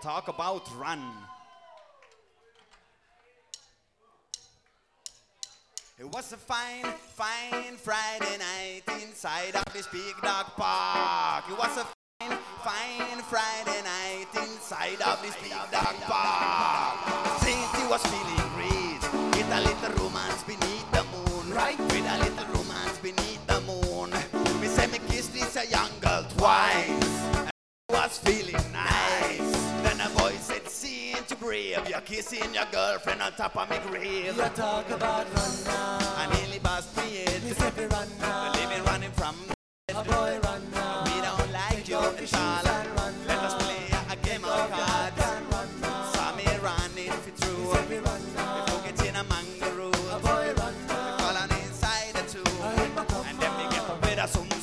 talk about run. It was a fine, fine Friday night inside of this big dog park. It was a fine, fine Friday night inside of this big dog park. The city was feeling great, with a little romance beneath the moon. Right, with a little romance beneath the moon. Me say me kiss this a young girl twice, and it was feeling nice. Then a voice said, "See, ain't you brave? You're kissing your girlfriend on top of me grave." You talk about run now. I nearly bust me head. Me say fi run now. We're living running from A boy run now. we don't like you at all. Let us play a game of cards. Run now. Saw me running for Me true. say fi run now. Before getting among the A rules, boy run now. falling inside the two, I hit my cup and then we get a bit of some.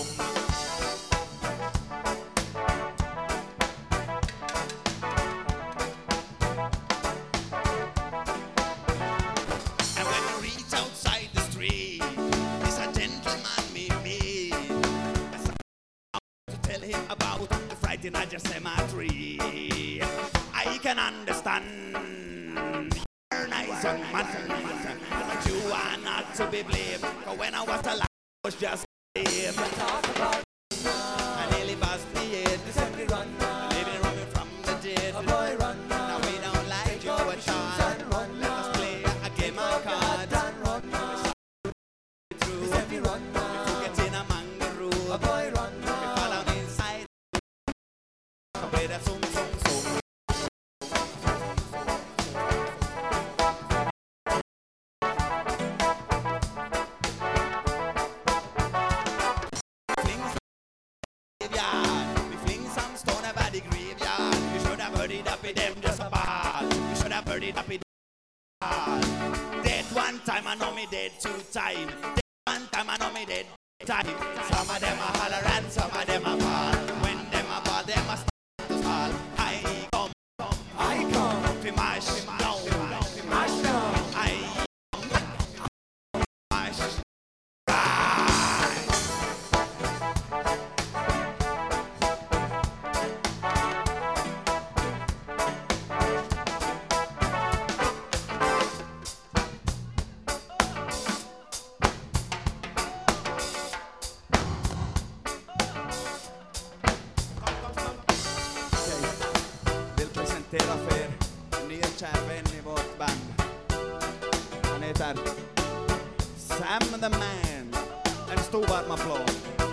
And when we reach outside the street, there's a gentleman me meet. I start to tell him about the frightened cemetery. I can understand you're nice young man, but you are not to be blamed. 'Cause when I was alive, I was just him. Talk about I nearly bust me head, me say fi run now. living running from the dead. A boy run now. Now we don't like you at all. And run Let us now. play a game of cards. And run now. Through. Me say fi run now. Before getting among the A rules, boy run we now. fall on inside. Play that sum. We fling some stone about the graveyard. You should have heard it up with them just a ball. You should have heard it up with them. Dead one time, I know me dead two time. Dead one time, I know me dead time. Some of them are holler and some of them are fall. When them are ball, them are start to fall. I come, fi mash down, Mash down. I mash. Vill presentera för er en ny kär vän i vårt band. Han heter Sam the Man. En stor varm applåd.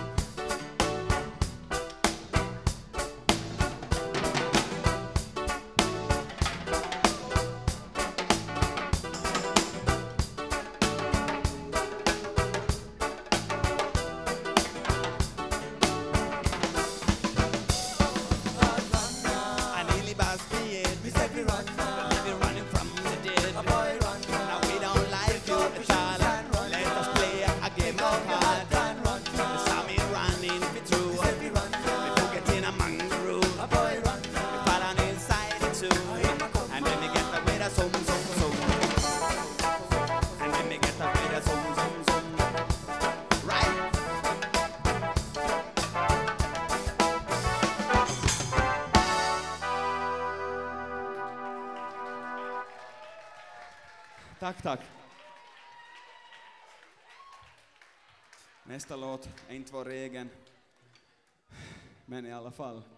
I nearly bust the head. Me say fi run now. Living running from the dead. A boy run now. Now we don't like you at all. Let us play a game of cards. And run now. Saw me running for true. Me say fi run now. Before getting among the rules, A boy run we now. fall on inside the two. And then we get the way the sum. And then we get the way the sum. Right? Tack. Nästa låt är inte vår egen, men i alla fall.